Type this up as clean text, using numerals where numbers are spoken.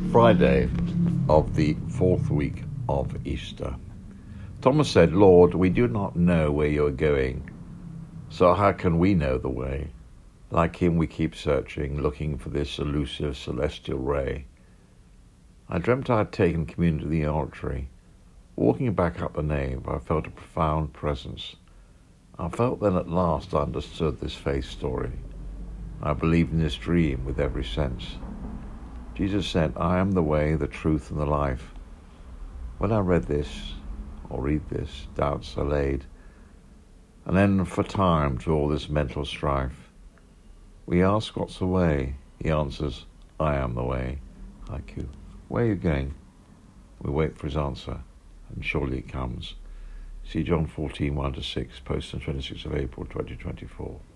Friday of the fourth week of Easter. Thomas said, "Lord, we do not know where you are going, so how can we know the way?" Like him, we keep searching, looking for this elusive celestial ray. I dreamt I had taken communion to the oratory. Walking back up the nave, I felt a profound presence. I felt then at last I understood this faith story. I believed in this dream with every sense. Jesus said, "I am the way, the truth, and the life." When I read this, doubts are laid. And then for time to all this mental strife. We ask, "What's the way?" He answers, "I am the way." Haiku. Where are you going? We wait for his answer, and surely it comes. See John 14, 1-6, posted on 26th of April 2024.